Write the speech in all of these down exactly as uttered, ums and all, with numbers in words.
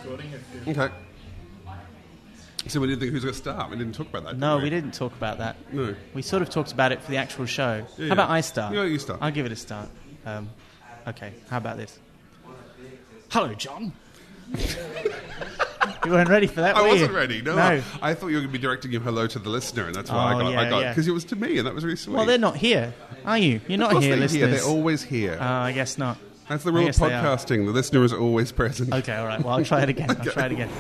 Okay. So we didn't think who's going to start. We didn't talk about that. No, did we? we didn't talk about that. No. We sort of talked about it for the actual show. Yeah. How about I start? Yeah, you start. I'll give it a start. Um, okay, how about this? Hello, John. You weren't ready for that, I were wasn't you? ready. No, no. I, I thought you were going to be directing your hello to the listener, and that's why I Oh, got. yeah, I got yeah. because it was to me, and that was really sweet. Well, they're not here, are you? You're not of course here, they're listeners. here. They're always here. Uh, I guess not. That's the I rule of guess they are. podcasting. The listener is always present. Okay, all right. Well, I'll try it again. Okay. I'll try it again.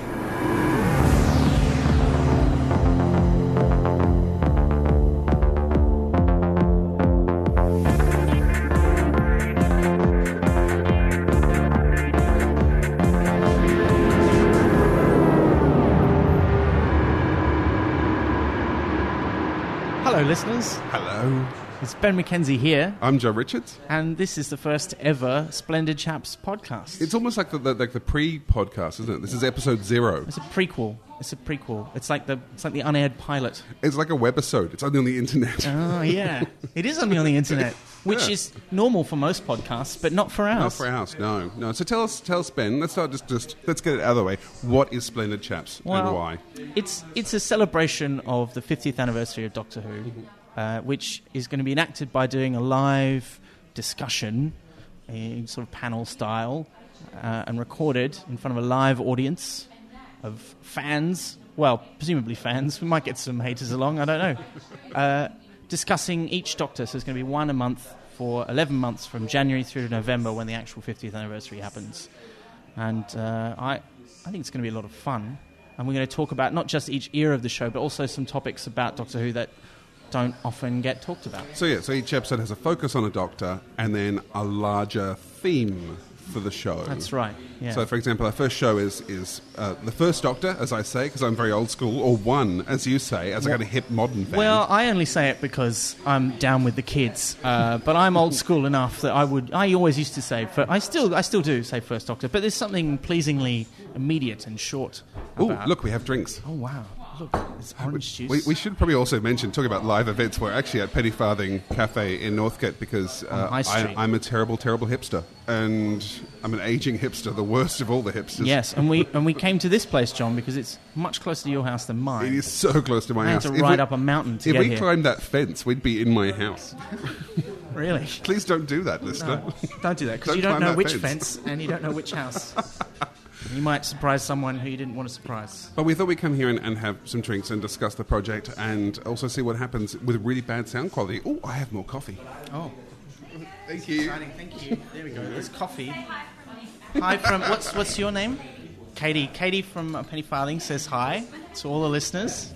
Hello, listeners. Hello. It's Ben McKenzie here, I'm Joe Richards. and this is the first ever Splendid Chaps podcast. It's almost like the, the like the pre-podcast, isn't it? This is episode zero. It's a prequel. It's a prequel. It's like the it's like the unaired pilot. It's like a webisode. It's only on the internet. Oh yeah, it is only on the internet, which Yeah. is normal for most podcasts, but not for ours. Not for ours, no, no. So tell us, tell us, Ben. Let's start. Just, just let's get it out of the way. What is Splendid Chaps Well, and why? It's it's a celebration of the fiftieth anniversary of Doctor Who, uh, which is going to be enacted by doing a live discussion, a sort of panel style, uh, and recorded in front of a live audience of fans. Well, presumably fans. We might get some haters along. I don't know. Uh, discussing each Doctor. So there's going to be one a month for eleven months from January through to November when the actual fiftieth anniversary happens. And uh, I, I think it's going to be a lot of fun. And we're going to talk about not just each era of the show, but also some topics about Doctor Who that don't often get talked about. So yeah, so each episode has a focus on a Doctor and then a larger theme for the show. That's right. Yeah. So, for example, our first show is is uh, the first Doctor, as I say, because I'm very old school, or one, as you say, as a kind of hip modern fan. Well, I only say it because I'm down with the kids, uh, but I'm old school enough that I would. I always used to say, for, I still, I still do say First Doctor, but there's something pleasingly immediate and short. Oh, about- look, we have drinks. Oh wow! Look, it's orange juice. We, we should probably also mention, talking about live events, we're actually at Penny Farthing Cafe in Northcote because uh, High Street. I, I'm a terrible, terrible hipster. And I'm an aging hipster, the worst of all the hipsters. Yes, and we and we came to this place, John, because it's much closer to your house than mine. It is so close to my I house. had to If ride we- up a mountain to If get we here. climbed that fence, we'd be in my house. Really? Please don't do that, listener. No, don't do that, because Don't you don't climb know that which fence. fence and you don't know which house. You might surprise someone who you didn't want to surprise. But we thought we'd come here and, and have some drinks and discuss the project and also see what happens with really bad sound quality. Oh, I have more coffee. Oh, Thank you. exciting! Thank you. There we go. There's coffee. Hi from what's what's your name? Katie. Katie from uh, Penny Farthing says hi to all the listeners.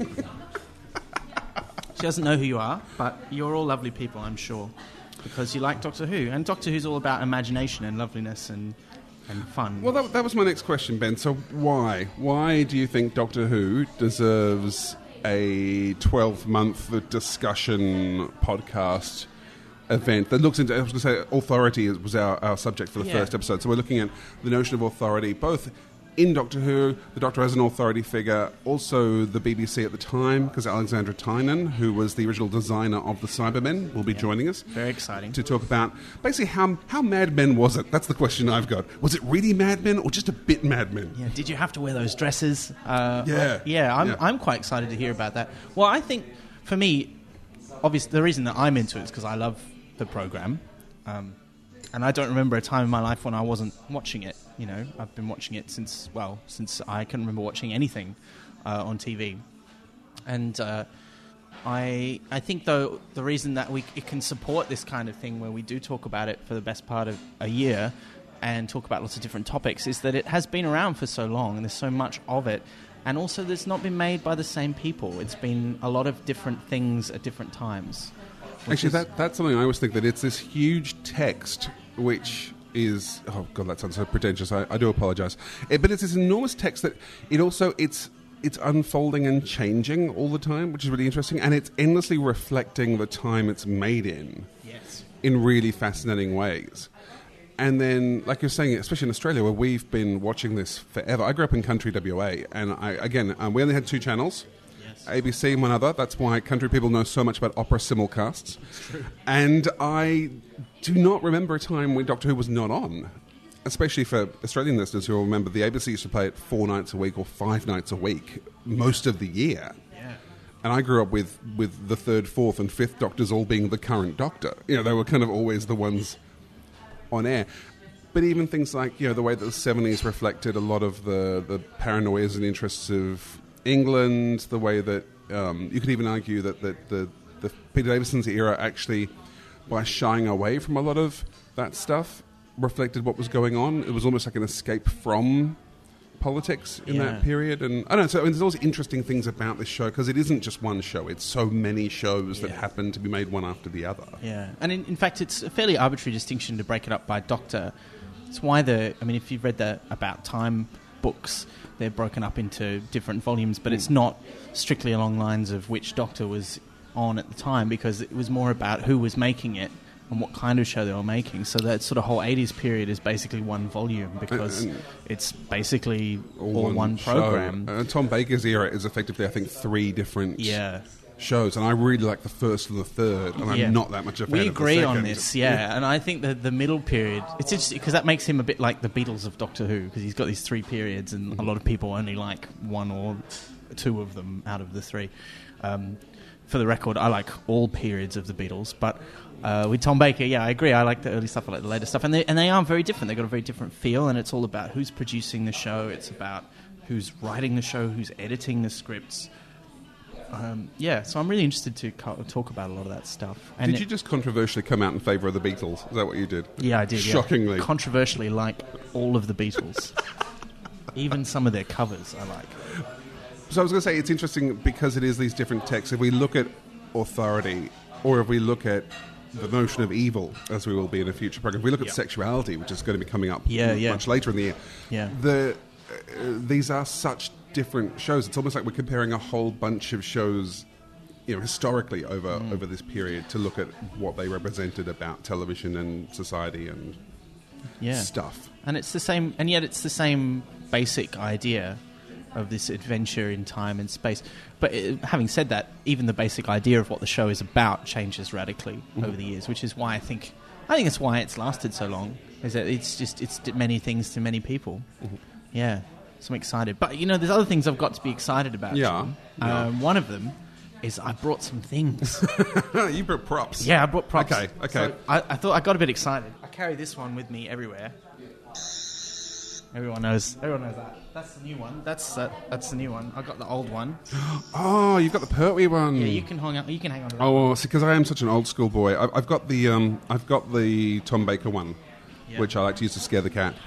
She doesn't know who you are, but you're all lovely people, I'm sure, because you like Doctor Who, and Doctor Who's all about imagination and loveliness and and fun. Well, that, that was my next question, Ben. So why? Why do you think Doctor Who deserves a twelve-month discussion podcast event that looks into, I was going to say, authority was our, our subject for the Yeah. first episode. So we're looking at the notion of authority, both in Doctor Who, the Doctor has an authority figure, also the B B C at the time, because Alexandra Tynan, who was the original designer of the Cybermen, will be joining us. Very exciting. To talk about basically how how Mad Men was it? That's the question I've got. Was it really Mad Men or just a bit Mad Men? Yeah, did you have to wear those dresses? Uh, Yeah. yeah. I'm Yeah. I'm quite excited to hear about that. Well, I think for me, obviously, the reason that I'm into it is because I love the program, um, and I don't remember a time in my life when I wasn't watching it. You know, I've been watching it since well, since I can remember watching anything uh, on T V, and uh, I I think though the reason that we it can support this kind of thing where we do talk about it for the best part of a year and talk about lots of different topics is that it has been around for so long and there's so much of it, and also it's not been made by the same people. It's been a lot of different things at different times. which Actually, is- that, that's something I always think, that it's this huge text which is... Oh, God, that sounds so pretentious. I, I do apologise. It, but it's this enormous text that it also... it's it's unfolding and changing all the time, which is really interesting, and it's endlessly reflecting the time it's made in yes. in really fascinating ways. And then, like you're saying, especially in Australia, where we've been watching this forever. I grew up in country W A, and I, again, um, we only had two channels. Yes. A B C and one other. That's why country people know so much about opera simulcasts. And I do not remember a time when Doctor Who was not on. especially for Australian listeners who will remember, the A B C used to play it four nights a week or five nights a week most of the year. Yeah. And I grew up with, with the third, fourth, and fifth Doctors all being the current Doctor. You know, they were kind of always the ones on air. But even things like, you know, the way that the seventies reflected a lot of the, the paranoias and interests of England, the way that um, you could even argue that, that the, the Peter Davison's era actually, by shying away from a lot of that stuff, reflected what was going on. It was almost like an escape from politics in Yeah. that period. And I don't know, so I mean, there's always interesting things about this show, because it isn't just one show. It's so many shows that Yeah. happen to be made one after the other. Yeah, and in, in fact, it's a fairly arbitrary distinction to break it up by Doctor. It's why the, I mean, if you've read the About Time books, they're broken up into different volumes, but it's not strictly along lines of which Doctor was on at the time, because it was more about who was making it and what kind of show they were making. So that sort of whole eighties period is basically one volume, because And- and it's basically all, All one, show. program. Uh, Tom Baker's era is effectively, I think, three different Yeah. shows, and I really like the first and the third, and Yeah. I'm not that much a fan We of the agree on second. this, yeah. And I think that the middle period, it's interesting because that makes him a bit like the Beatles of Doctor Who, because he's got these three periods, and Mm-hmm. a lot of people only like one or two of them out of the three. Um, for the record, I like all periods of the Beatles, but uh, with Tom Baker, yeah, I agree. I like the early stuff, I like the later stuff, and they and they are very different. They've got a very different feel, and it's all about who's producing the show. It's about who's writing the show, who's editing the scripts. Um, yeah, so I'm really interested to co- talk about a lot of that stuff. And Did it- you just controversially come out in favour of the Beatles? Is that what you did? Yeah, I did. Yeah. Shockingly. Controversially, like all of the Beatles. Even some of their covers I like. So I was going to say, it's interesting because it is these different texts. If we look at authority, or if we look at the notion of evil, as we will be in a future program, if we look at Yeah. sexuality, which is going to be coming up Yeah, m- yeah. much later in the year, Yeah. the, uh, these are such different shows. It's almost like we're comparing a whole bunch of shows, you know, historically over, Mm. over this period, to look at what they represented about television and society and Yeah. stuff. And it's the same, and yet it's the same basic idea of this adventure in time and space. But uh, having said that, even the basic idea of what the show is about changes radically Mm-hmm. over the years, which is why I think I think it's why it's lasted so long. Is that it's just it's d- many things to many people. Mm-hmm. Yeah, so I'm excited. But you know, there's other things I've got to be excited about. Yeah, John. yeah. Um, one of them is I brought some things. You brought props. Yeah, I brought props. Okay, okay. So I, I thought I got a bit excited. I carry this one with me everywhere. Everyone knows. Everyone knows that. That's the new one. That's uh, that's the new one. I got the old one. Oh, you've got the Pertwee one. Yeah, you can hang on. You can hang on to that. Oh, see, because I am such an old school boy. I've, I've got the um, I've got the Tom Baker one, Yeah. which I like to use to scare the cat.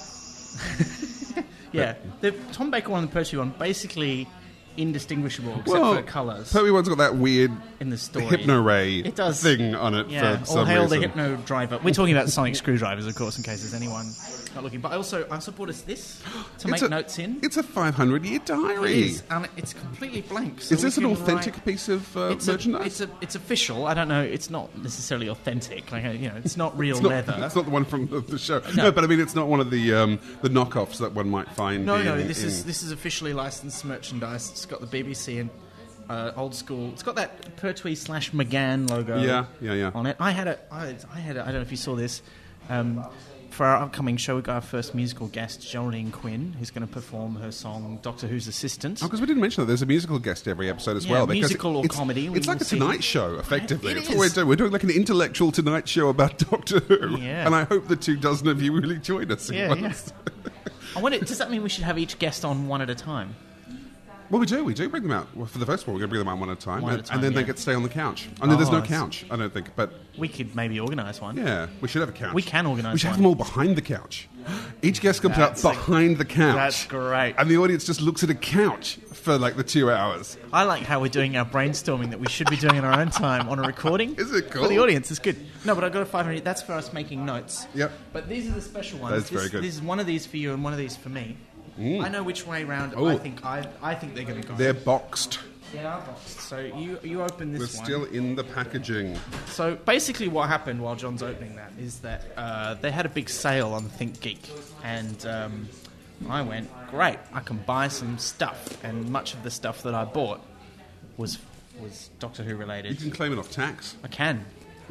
Yeah, the Tom Baker one and the Pertwee one basically indistinguishable except Well, for colours Pertwee one's got that weird in the story. hypno ray It does. thing on it Yeah, for or some hail reason. the hypno driver. We're talking about sonic screwdrivers, of course, in case there's anyone not looking. But I also I also brought us this to make It's a- notes in. It's a five hundred year It diary. is, and it's completely blank. So Is this we an can authentic write- piece of uh, It's a, merchandise? it's a, it's official. I don't know. It's not necessarily authentic. Like uh, you know, it's not real It's not, leather. it's not the one from the, the show. No. No. but I mean, it's not one of the um, the knockoffs that one might find. No, in, no. This in- is this is officially licensed merchandise. It's got the B B C and uh, old school. It's got that Pertwee slash McGann logo. Yeah, yeah, yeah. On it, I had a. I, I had. A, I don't know if you saw this. Um, for our upcoming show, we got our first musical guest, Geraldine Quinn, who's going to perform her song "Doctor Who's Assistant." Oh, because we didn't mention that there's a musical guest every episode as Yeah, well. because musical or it's, comedy, we It's like will a see. Tonight Show, effectively. It That's is. what we're doing. We're doing like an intellectual Tonight Show about Doctor Who. Yeah. And I hope the two dozen of you really join us. in Yeah, one. yeah. I wonder, does that mean we should have each guest on one at a time? Well, we do. We do bring them out. Well, for the first one, we're going to bring them out one at a time. One at and, a time, and then they yeah. get to stay on the couch. I know there's Oh, no I see. couch, I don't think. But We could maybe organise one. yeah, we should have a couch. We can organise We should have one. them all behind the couch. Each guest comes That's out a- behind the couch. That's great. And the audience just looks at a couch for like the two hours. I like how we're doing our brainstorming that we should be doing in our own time on a recording. Is it cool? For the audience, it's good. No, but I got a five hundred. That's for us making notes. Yep. But these are the special ones. That's this, very good. This is one of these for you and one of these for me. I know which way round. Oh. I think I. I think they're going to go. They're boxed. They are boxed. So you you open this We're one. still in the packaging. So basically, what happened while John's opening that is that uh, they had a big sale on Think Geek, and um, I went, great, I can buy some stuff, and much of the stuff that I bought was was Doctor Who You related. can claim it off tax. I can.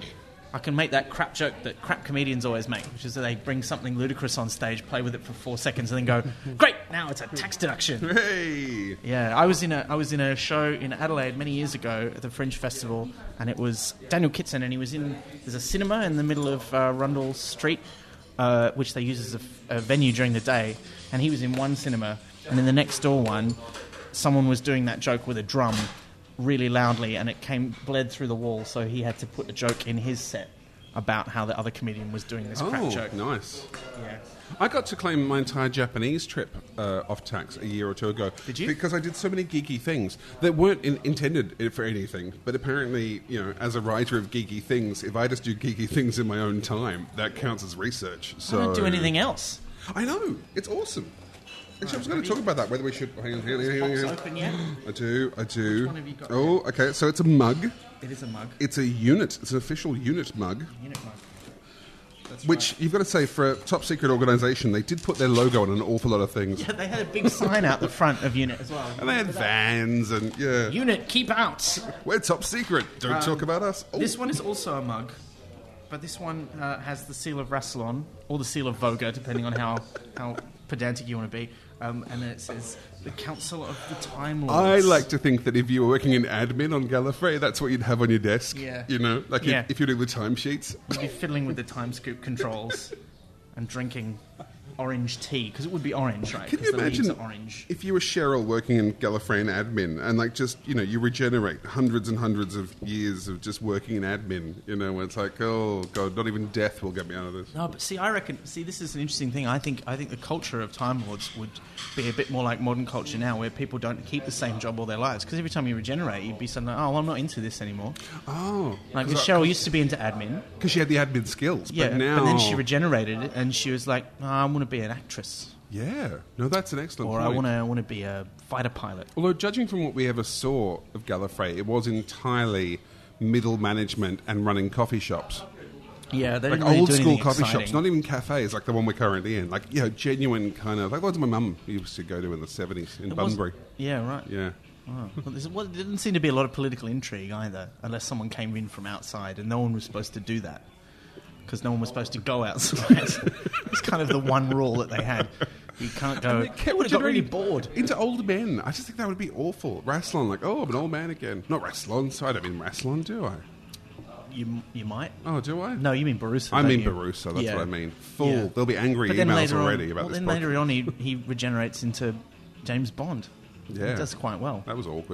I can make that crap joke that crap comedians always make, which is that they bring something ludicrous on stage, play with it for four seconds, and then go, "Great, now it's a tax deduction." Hey! Yeah, I was in a I was in a show in Adelaide many years ago at the Fringe Festival, and it was Daniel Kitson, and he was in. There's a cinema in the middle of uh, Rundle Street, uh, which they use as a, a venue during the day, and he was in one cinema, and in the next door one, someone was doing that joke with a drum really loudly, and it came bled through the wall, so he had to put a joke in his set about how the other comedian was doing this oh, crap joke. Nice. Yeah. I got to claim my entire Japanese trip uh, off tax a year or two ago. Did you? Because I did so many geeky things that weren't in- intended for anything. But apparently, you know, as a writer of geeky things, if I just do geeky things in my own time, that counts as research. So I don't do anything else. I know. It's awesome. Actually, I was going to talk about that, whether we should... Hang on, hang on, hang on, hang on. Box open yet? I do, I do. Which one have you got Oh, okay, so it's a mug. It is a mug. It's a unit. It's an official unit mug. Unit mug. That's Which, right. you've got to say, for a top-secret organisation, they did put their logo on an awful lot of things. Yeah, they had a big sign out the front of Unit as well. And they had vans and, yeah. Unit, keep out! We're top secret. Don't Um, talk about us. Oh. This one is also a mug, but this one uh, has the seal of Rassilon, or the seal of Voga, depending on how, how pedantic you want to be. Um, and then it says, the Council of the Time I Lords. like to think that if you were working in admin on Gallifrey, that's what you'd have on your desk. Yeah. You know, like Yeah. if, if you're doing the timesheets. You'd be fiddling with the time scoop controls and drinking orange tea, because it would be orange, right? Can 'Cause you the imagine leaves are orange. if you were Cheryl working in Gallifreyan admin and like just, you know, you regenerate hundreds and hundreds of years of just working in admin, you know, where it's like, oh, God, not even death will get me out of this. No, but see, I reckon. See, this is an interesting thing. I think. I think the culture of Time Lords would be a bit more like modern culture now, where people don't keep the same job all their lives. Because every time you regenerate, you'd be suddenly, oh, well, I'm not into this anymore. Oh. Like, 'cause Cheryl used to be into admin. Because she had the admin skills. Yeah, but now... then she regenerated, and she was like, oh, I want to be an actress, Yeah. No, that's an excellent or point. I want to. I want to be a fighter pilot. Although, judging from what we ever saw of Gallifrey, it was entirely middle management and running coffee shops. Yeah, they Like didn't really old do school anything coffee exciting. shops, not even cafes like the one we're currently in. Like, you know, genuine kind of... Like what my mum used to go to in the seventies in It was- Bunbury. Yeah, right. Yeah. Oh. Well, there's- well, there didn't seem to be a lot of political intrigue either, unless someone came in from outside, and no one was supposed to do that. Because no one was supposed to go outside. It's kind of the one rule that they had. You can't go. They kept They would have got really generating bored. Into old men. I just think that would be awful. Rassilon, like, oh, I'm an old man again. Not Rassilon, so I don't mean Rassilon, do I? You you might. Oh, do I? No, you mean Barusa. I don't mean you? Barusa, that's Yeah. what I mean. Full. Yeah. There'll be angry But then emails later already on, about well, this then podcast. later on, he, he regenerates into James Bond. Yeah. He does quite well. That was awkward.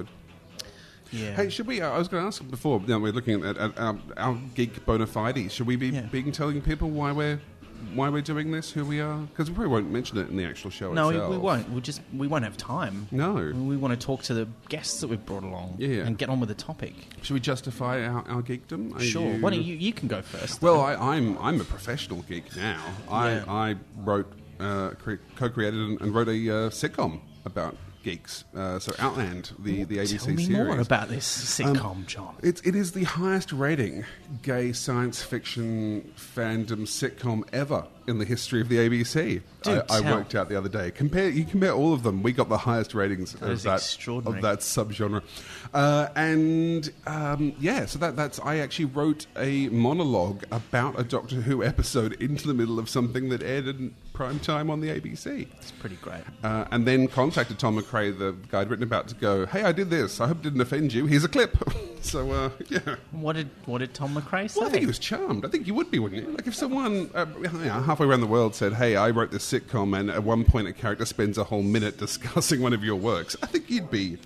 Yeah. Hey, should we? Uh, I was going to ask before. You know, we're looking at, at our, our geek bona fides. Should we be Yeah. being telling people why we're why we're doing this, who we are? Because we probably won't mention it in the actual show no, we, itself. we won't. We just we won't have time. No. We want to talk to the guests that we've brought along. Yeah. And get on with the topic. Should we justify our, our geekdom? Are Sure. you- Why don't you? You can go first. Well, I, I'm I'm a professional geek now. I Yeah. I wrote, uh, cre- co-created, and, and wrote a uh, sitcom about geeks. Uh, so Outland, the the A B C Tell me series. more about this sitcom, John. It's, it is the highest rating gay science fiction fandom sitcom ever in the history of the A B C. Do I, I tell. worked out the other day. Compare you compare all of them. We got the highest ratings of is that extraordinary. of that subgenre. Uh, and um, yeah, so that that's I actually wrote a monologue about a Doctor Who episode into the middle of something that aired in prime time on the A B C. It's pretty great. Uh, and then contacted Tom McRae, the guy I'd written about, to go, hey, I did this. I hope it didn't offend you. Here's a clip. so, uh, yeah. What did what did Tom McRae say? Well, I think he was charmed. I think you would be, wouldn't you? Like if someone uh, you know, halfway around the world said, hey, I wrote this sitcom, and at one point a character spends a whole minute discussing one of your works, I think you'd be...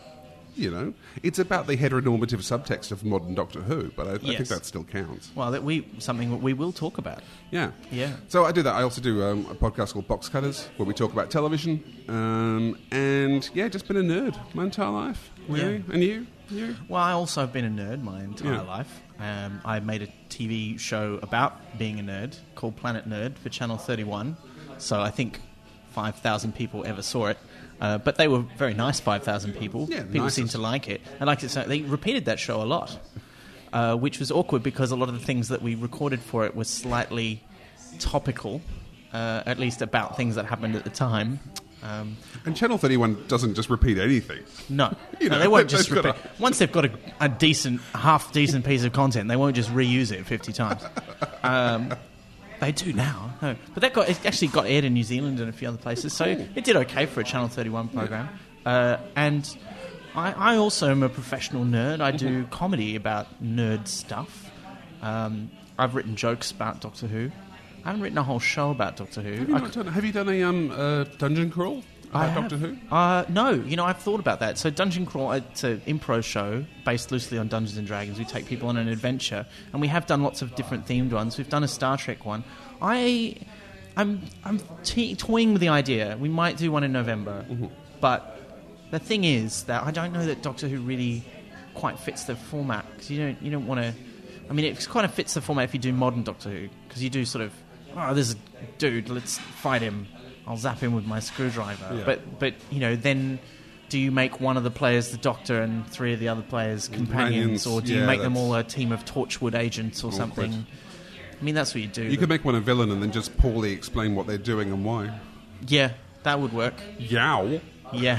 You know, it's about the heteronormative subtext of modern Doctor Who, but I, I think Yes. that still counts. Well, that we something that we will talk about. Yeah. Yeah. So I do that. I also do um, a podcast called Box Cutters, where we talk about television. Um, and, yeah, just been a nerd my entire life, really. Yeah. And you? You? Well, I also have been a nerd my entire Yeah. life. Um, I made a T V show about being a nerd called Planet Nerd for Channel thirty-one. So I think five thousand people ever saw it. Uh, but they were very nice five thousand people. Yeah, people nicest. seemed to like it. They liked it so they repeated that show a lot, uh, which was awkward because a lot of the things that we recorded for it were slightly topical, uh, at least about things that happened at the time. Um, and Channel thirty-one doesn't just repeat anything. no, You no know, they won't they've just got repeat. Once they've got a, a decent, half decent piece of content, they won't just reuse it fifty times. Um, they do now, no. But that got it actually got aired in New Zealand and a few other places, so it did okay for a Channel thirty-one program. Uh, and I, I also am a professional nerd. I do comedy about nerd stuff. Um, I've written jokes about Doctor Who. I haven't written a whole show about Doctor Who. Have you, I not done, have you done a um, uh, dungeon crawl I about have. Doctor Who? Uh, no, you know, I've thought about that. So Dungeon Crawl, it's an improv show based loosely on Dungeons and Dragons. We take people on an adventure, and we have done lots of different themed ones. We've done a Star Trek one. I, I'm, I'm te- toying with the idea. We might do one in November, Mm-hmm. but the thing is that I don't know that Doctor Who really quite fits the format, because you don't, you don't want to. I mean, it kind of fits the format if you do modern Doctor Who, because you do sort of, oh, there's a dude, let's fight him. I'll zap him with my screwdriver. Yeah. But, but you know, then do you make one of the players the Doctor and three of the other players companions, Companions, or do yeah, you make them that's all a team of Torchwood agents or awkward. something? I mean, that's what you do. You could make one a villain and then just poorly explain what they're doing and why. Yeah, that would work. Yow. Yeah.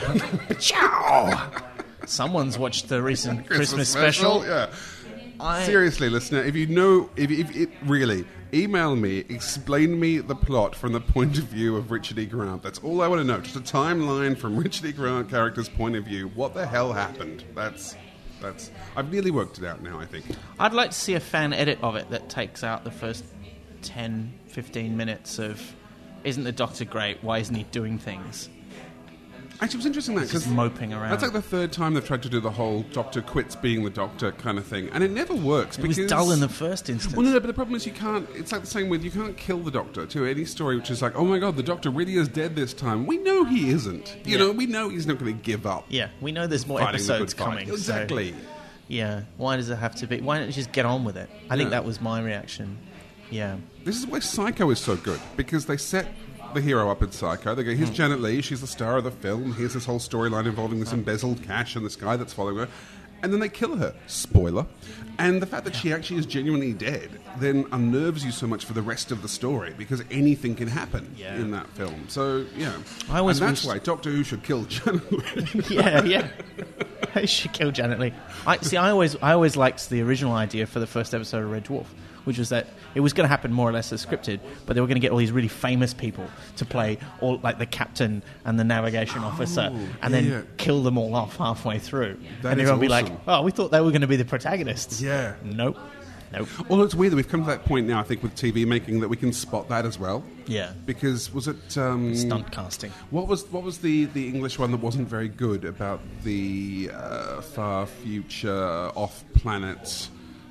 Ciao! Someone's watched the recent Christmas, special. Yeah. I, Seriously, listener, if you know, if, if it really, email me, explain me the plot from the point of view of Richard E. Grant. That's all I want to know. Just a timeline from Richard E. Grant character's point of view. What the hell happened? That's, that's. I've nearly worked it out now, I think. I'd like to see a fan edit of it that takes out the first ten, fifteen minutes of, isn't the Doctor great? Why isn't he doing things? Actually, it was interesting that Just because moping around. that's like the third time they've tried to do the whole Doctor quits being the Doctor kind of thing, and it never works. It because was dull in the first instance. Well, no, no, but the problem is you can't. It's like the same with you can't kill the Doctor to any story which is like, oh my god, the Doctor really is dead this time. We know he isn't. You Yeah. know, we know he's not going to give up. Yeah, we know there's more Fighting the episodes good fight. coming. so- Exactly. yeah, why does it have to be? Why don't you just get on with it? I think Yeah. that was my reaction. Yeah. This is why Psycho is so good, because they set the hero up in Psycho. They go, here's Hmm. Janet Leigh, she's the star of the film. Here's this whole storyline involving this embezzled cash and this guy that's following her. And then they kill her. Spoiler. And the fact that she actually is genuinely dead then unnerves you so much for the rest of the story, because anything can happen Yeah. in that film. So, yeah. I always and that's wish- why Doctor Who should kill Janet Leigh. yeah, yeah. They should kill Janet Leigh. I see. I always, I always liked the original idea for the first episode of Red Dwarf, which was that it was going to happen more or less as scripted, but they were going to get all these really famous people to play all like the captain and the navigation officer, and then yeah. kill them all off halfway through. That and is everyone would be like, awesome. "Oh, we thought they were going to be the protagonists." Yeah. Nope. Nope. Well, it's weird that we've come to that point now, I think, with T V making, that we can spot that as well. Yeah. Because was it... Um, Stunt casting. What was what was the, the English one that wasn't very good about the uh, far future off-planet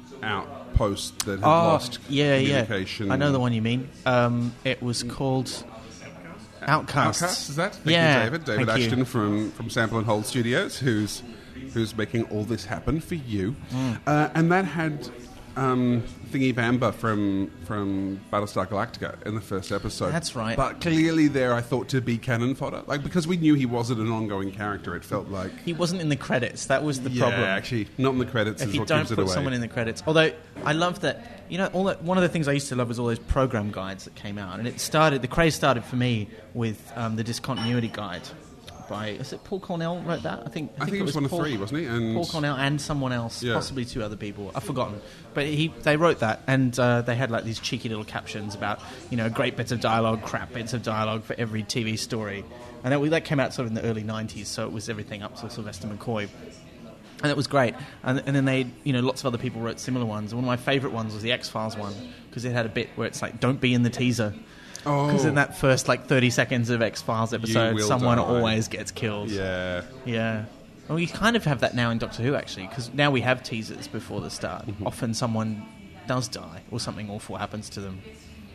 outpost that had lost Oh, yeah, yeah. communication? I know the one you mean. Um, it was called Outcasts. Outcasts, is that? Thank Yeah, you, David. David thank you. Ashton from, from Sample and Hold Studios, who's who's making all this happen for you. Mm. Uh, and that had um, Thingy Bamba from from Battlestar Galactica in the first episode. That's right. But clearly there I thought to be cannon fodder. Like, because we knew he wasn't an ongoing character, it felt like... He wasn't in the credits. That was the yeah, problem. actually, not in the credits If is you what don't gives it put away. someone in the credits. Although I love that, you know, all that, one of the things I used to love was all those program guides that came out, and it started. The craze started for me with um, the Discontinuity Guide by, is it Paul Cornell wrote that? I think. I think it was one of Paul, three, wasn't he? And Paul Cornell and someone else, Yeah. possibly two other people. I've forgotten, but he they wrote that, and uh, they had like these cheeky little captions about, you know, great bits of dialogue, crap bits of dialogue for every T V story, and that, that came out sort of in the early nineties, so it was everything up to Sylvester McCoy. And it was great. And, and then they, you know, lots of other people wrote similar ones. One of my favourite ones was the X-Files one, because it had a bit where it's like, don't be in the teaser. Because Oh. in that first, like, thirty seconds of X-Files episode, will someone die. always gets killed. Yeah. Yeah. Well, we kind of have that now in Doctor Who, actually, because now we have teasers before the start. Mm-hmm. Often someone does die, or something awful happens to them.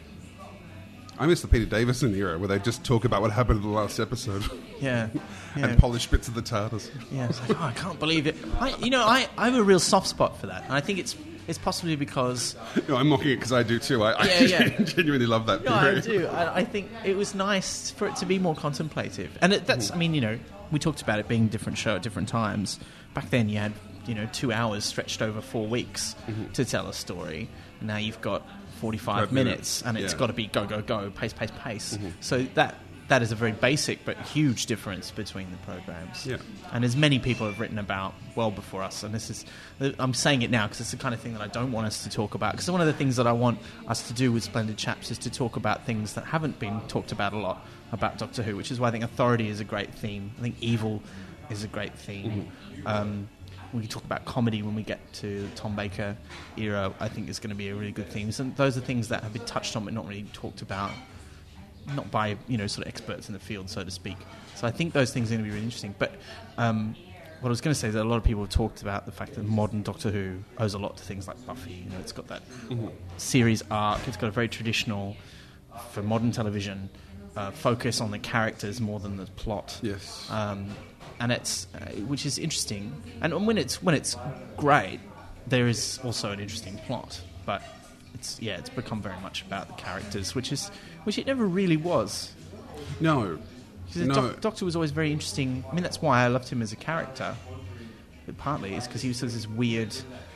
I miss the Peter Davison era, where they just talk about what happened in the last episode Yeah. yeah. and polish bits of the TARDIS. Yeah, it's like, oh, I can't believe it. I, you know, I, I have a real soft spot for that. And I think it's it's possibly because... No, I'm mocking it because I do too. I, Yeah, I yeah. genuinely love that No, I period. do. I, I think it was nice for it to be more contemplative. And it, that's, I mean, you know, we talked about it being a different show at different times. Back then you had, you know, two hours stretched over four weeks Mm-hmm. to tell a story. Now you've got forty-five Five minutes, minutes, and it's yeah. got to be go, go, go, pace, pace, pace. Mm-hmm. So that that is a very basic but huge difference between the programs. Yeah. And as many people have written about well before us, and this is, I'm saying it now because it's the kind of thing that I don't want us to talk about, because one of the things that I want us to do with Splendid Chaps is to talk about things that haven't been talked about a lot about Doctor Who, which is why I think authority is a great theme. I think evil is a great theme. Mm-hmm. Um, we can talk about comedy when we get to the Tom Baker era. I think is going to be a really good theme. And those are things that have been touched on but not really talked about, not by, you know, sort of experts in the field, so to speak. So I think those things are going to be really interesting. But um, what I was going to say is that a lot of people have talked about the fact that modern Doctor Who owes a lot to things like Buffy. You know, it's got that mm-hmm. series arc. It's got a very traditional, for modern television, uh, focus on the characters more than the plot. Yes. Um, and it's uh, which is interesting. And when it's when it's great, there is also an interesting plot. But it's yeah, it's become very much about the characters, which is which it never really was. No. The no. doc- Doctor was always very interesting. I mean, that's why I loved him as a character. But partly it's because he was sort of this weird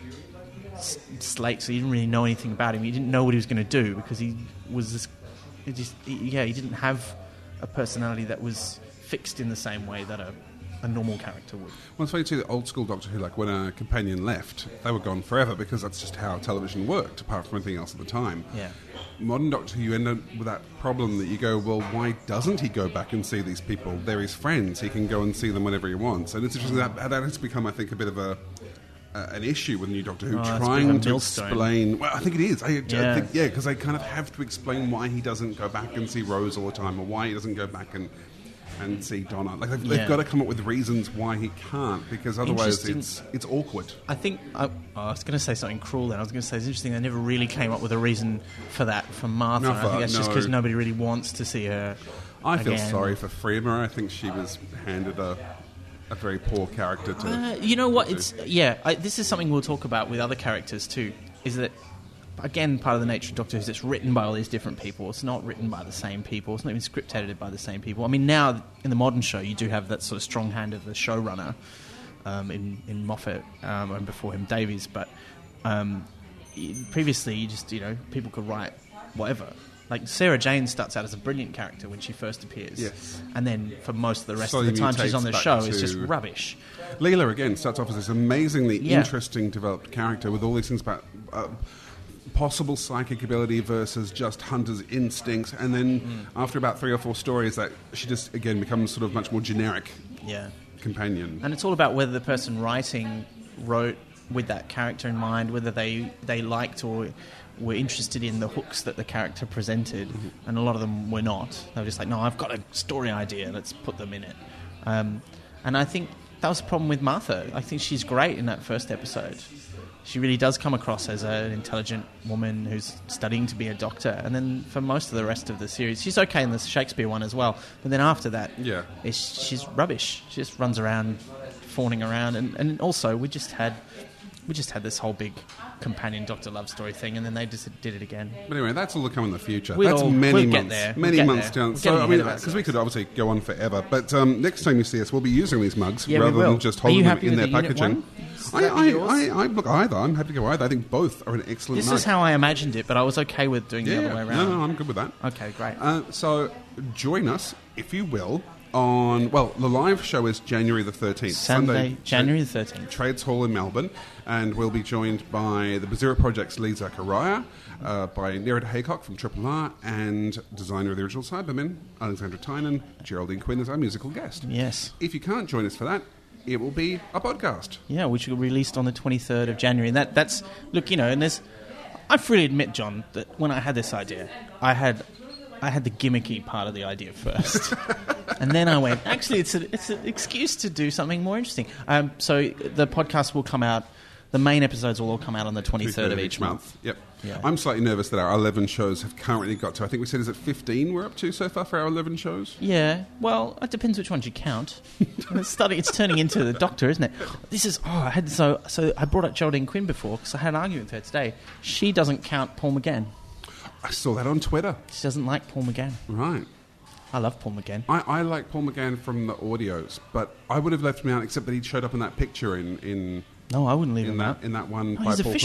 s- slate, so you didn't really know anything about him. You didn't know what he was going to do because he was this. He just he, yeah, he didn't have a personality that was fixed in the same way that a, a normal character would. Well, it's funny too, the old school Doctor Who, like when a companion left, they were gone forever because that's just how television worked, apart from anything else at the time. Yeah. Modern Doctor Who, you end up with that problem that you go, well, why doesn't he go back and see these people? They're his friends. He can go and see them whenever he wants. And it's interesting that that has become, I think, a bit of a uh, an issue with the new Doctor Who, oh, trying to explain. Well, I think it is. I, yeah, I think, yeah, because they kind of have to explain why he doesn't go back and see Rose all the time, or why he doesn't go back and. and see Donna. Like they've, yeah. they've got to come up with reasons why he can't, because otherwise it's it's awkward. I think I, oh, I was going to say something cruel then. I was going to say it's interesting. They never really came up with a reason for that from Martha. Martha I think that's no. just because nobody really wants to see her. I again. feel sorry for Freema. I think she was handed a a very poor character to. Uh, you know what? It's yeah. I, this is something we'll talk about with other characters too. Is that again part of the nature of Doctor Who is it's written by all these different people. It's not written by the same people. It's not even script edited by the same people. I mean, now in the modern show, you do have that sort of strong hand of the showrunner um, in in Moffat um, and before him Davies. But um, previously, you just you know people could write whatever. Like Sarah Jane starts out as a brilliant character when she first appears, yes, and then for most of the rest Slowly of the time she's on the show, it's just to... rubbish. Leela again starts off as this amazingly yeah. interesting developed character with all these things about. Uh, possible psychic ability versus just hunter's instincts, and then mm. after about three or four stories that she just again becomes sort of much more generic yeah. companion. And it's all about whether the person writing wrote with that character in mind, whether they, they liked or were interested in the hooks that the character presented, mm-hmm. and a lot of them were not. They were just like, no, I've got a story idea, let's put them in it. Um, and I think that was the problem with Martha. I think she's great in that first episode. She really does come across as an intelligent woman who's studying to be a doctor. And then for most of the rest of the series, she's okay in the Shakespeare one as well. But then after that, yeah. it's, she's rubbish. She just runs around, fawning around. And, and also, we just had we just had this whole big companion Doctor love story thing, and then they just did it again. But anyway, that's all to come in the future. We'll that's all, many we'll months, get there. many we'll months there. down. We're so I mean, because we could obviously go on forever. But um, next time you see us, we'll be using these mugs yeah, rather we will. than just Are you holding them happy in with their the packaging. I, I, I, I look either. I'm happy to go either. I think both are an excellent. This mug. is how I imagined it, but I was okay with doing yeah, the other way around. No, no, I'm good with that. Okay, great. Uh, so join us, if you will, on, well, the live show is January the thirteenth. Sunday, Sunday, January the thirteenth. Trades Hall in Melbourne, and we'll be joined by the Bazira Project's Lee Zachariah, uh, by Nerida Haycock from Triple R, and designer of the original Cybermen, Alexandra Tynan. Geraldine Quinn is our musical guest. Yes. If you can't join us for that, it will be a podcast. Yeah, which will be released on the twenty-third of January. And that, that's, look, you know, and there's, I freely admit, John, that when I had this idea, I had I had the gimmicky part of the idea first. And then I went, actually, it's, a, it's an excuse to do something more interesting. Um, so the podcast will come out, the main episodes will all come out on the twenty-third of each month. month. Yep. Yeah. I'm slightly nervous that our eleven shows have currently got to, I think we said, is it fifteen we're up to so far for our eleven shows? Yeah. Well, it depends which ones you count. it's starting. It's turning into the Doctor, isn't it? This is, oh, I had, so, so I brought up Geraldine Quinn before because I had an argument with her today. She doesn't count Paul McGann. I saw that on Twitter. She doesn't like Paul McGann. Right. I love Paul McGann. I, I like Paul McGann from the audios, but I would have left him out except that he showed up in that picture in... in no, I wouldn't leave in him that, out. In that one oh, by he's Paul official. Cornell.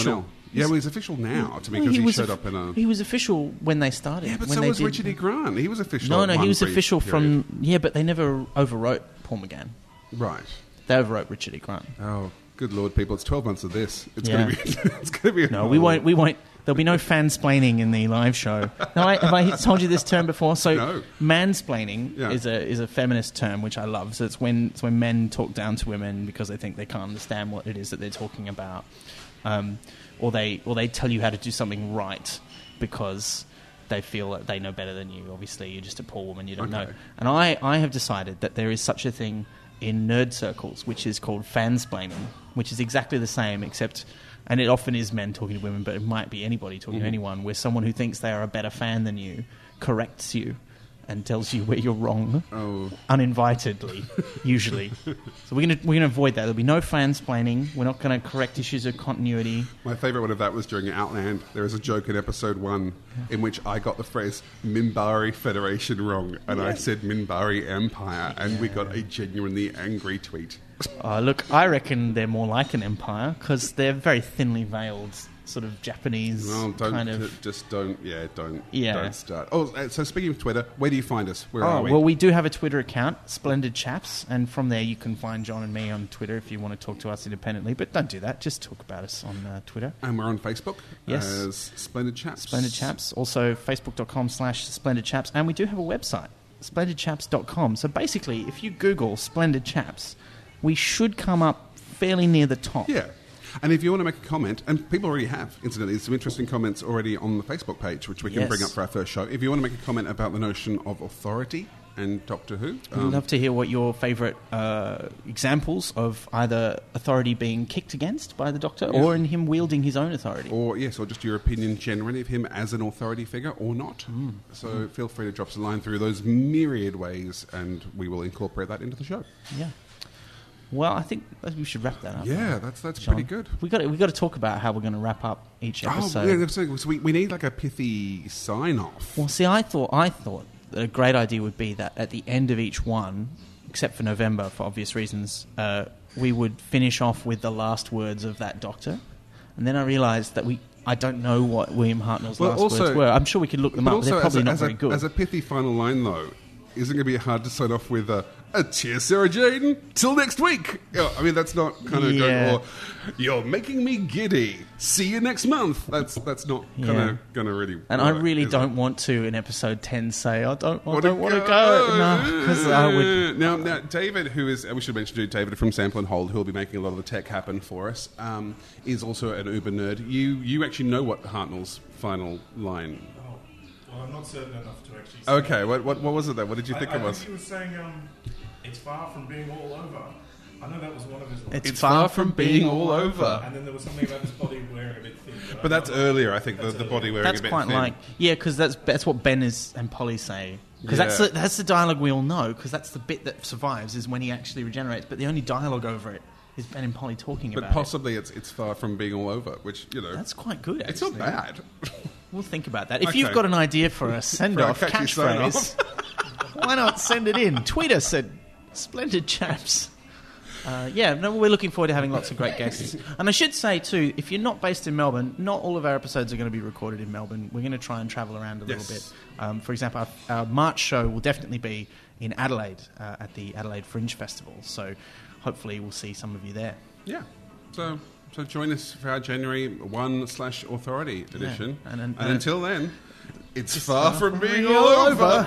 Yeah, well, he's official now to me Well, because he, was showed of- up in a. He was official when they started. Yeah, but when so they was did- Richard E. Grant. He was official. No, at no, he one was brief official period. from... Yeah, but they never overwrote Paul McGann. Right. They overwrote Richard E. Grant. Oh, good lord, people! It's twelve months of this. It's Yeah. going to be. It's going to be. No, we won't. We won't. There'll be no fansplaining in the live show. No, I, have I told you this term before? So, No. mansplaining Yeah. is a is a feminist term which I love. So it's when it's when men talk down to women because they think they can't understand what it is that they're talking about, um, or they or they tell you how to do something right because they feel that they know better than you. Obviously, you're just a poor woman, you don't Okay. know. And I, I have decided that there is such a thing in nerd circles, which is called fansplaining, which is exactly the same, except, and it often is men talking to women, but it might be anybody talking Mm-hmm. to anyone, where someone who thinks they are a better fan than you corrects you and tells you where you're wrong, Oh. uninvitedly, usually. So we're going to we're going to avoid that. There'll be no fansplaining. We're not going to correct issues of continuity. My favourite one of that was during Outland. There was a joke in episode one in which I got the phrase Minbari Federation wrong, and I said Minbari Empire, and we got a genuinely angry tweet. Uh, look, I reckon they're more like an empire because they're very thinly veiled, sort of Japanese Well, don't kind of. t- just don't. Yeah, don't. Yeah. Don't start. Oh, uh, so speaking of Twitter, where do you find us? Where Oh, are we? well, we do have a Twitter account, Splendid Chaps, and from there you can find John and me on Twitter if you want to talk to us independently. But don't do that; just talk about us on uh, Twitter. and we're on Facebook. Yes. As Splendid Chaps. Splendid Chaps. Also, facebook.com slash Splendid Chaps, and we do have a website, splendid chaps dot com. So basically, if you Google Splendid Chaps, we should come up fairly near the top. Yeah. And if you want to make a comment, and people already have, incidentally, some interesting comments already on the Facebook page, which we can Yes. bring up for our first show. If you want to make a comment about the notion of authority and Doctor Who, We'd um, love to hear what your favourite uh, examples of either authority being kicked against by the Doctor or in him wielding his own authority. or yes, or just your opinion generally of him as an authority figure or not. Mm. So feel free to drop us a line through those myriad ways, and we will incorporate that into the show. Yeah. Well, I think we should wrap that up. Yeah, that's that's John. pretty good. We got we got to talk about how we're going to wrap up each episode. Oh, yeah, so so we, we need like a pithy sign off. Well, see, I thought I thought that a great idea would be that at the end of each one, except for November for obvious reasons, uh, we would finish off with the last words of that Doctor, and then I realised that we. I don't know what William Hartnell's Well, last also- words were. I'm sure we could look them But up. also, They're probably as a, not as very a, good. As a pithy final line, though, isn't it going to be hard to sign off with a, a cheers, Sarah Jane, till next week? Yeah, I mean, that's not kind of Yeah. going, or you're making me giddy, see you next month. That's that's not kind Yeah. of going to really And I work, really is don't it? want to, in episode ten, say, I don't, I Wanna don't want to go. No, because I would... Now, now, David, who is, we should mention to David from Sample and Hold, who will be making a lot of the tech happen for us, um, is also an Uber nerd. You you actually know what Hartnell's final line. Oh, well, I'm not certain enough to actually say. Okay, what what, what was it then? What did you think I, it I was? think he was saying, um, it's far from being all over. I know that was one of his lines. It's, It's far from being all over. And then there was something about his body wearing a bit thin. But that's earlier, I think, the, That's the earlier. body wearing That's a bit quite thin. like... Yeah, because that's, that's what Ben is, and Polly say. Because Yeah. that's, the, that's the dialogue we all know, because that's the bit that survives, is when he actually regenerates. But the only dialogue over it is Ben and Polly talking But about possibly it's it's far from being all over, which, you know, it. That's quite good, actually. it's not bad. We'll think about that. If Okay. you've got an idea for a send-off For a catchy catchphrase, why not send it in? Tweet us at Splendid Chaps. Uh, yeah, no, we're looking forward to having lots of great guests. And I should say, too, if you're not based in Melbourne, not all of our episodes are going to be recorded in Melbourne. We're going to try and travel around a Yes. little bit. Um, for example, our, our March show will definitely be in Adelaide uh, at the Adelaide Fringe Festival. So hopefully we'll see some of you there. Yeah. So so join us for our January one slash Authority edition. And- and- And, uh, until then, it's It's far from being all over.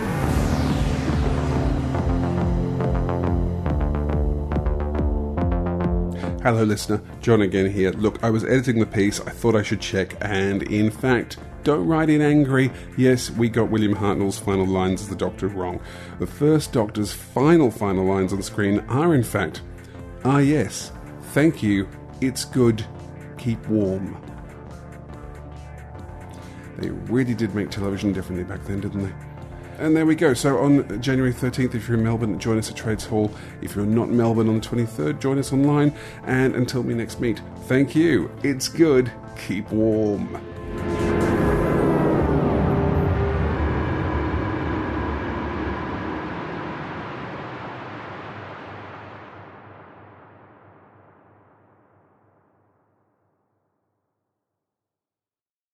Hello, listener. John again here. Look, I was editing the piece. I thought I should check, and in fact, don't write in angry. Yes, we got William Hartnell's final lines as the Doctor wrong. The first Doctor's final, final lines on screen are, in fact, ah, yes, thank you, it's good, keep warm. They really did make television differently back then, didn't they? And there we go. So on January thirteenth, if you're in Melbourne, join us at Trades Hall. If you're not in Melbourne on the twenty-third, join us online. And until we next meet, thank you. It's good. Keep warm.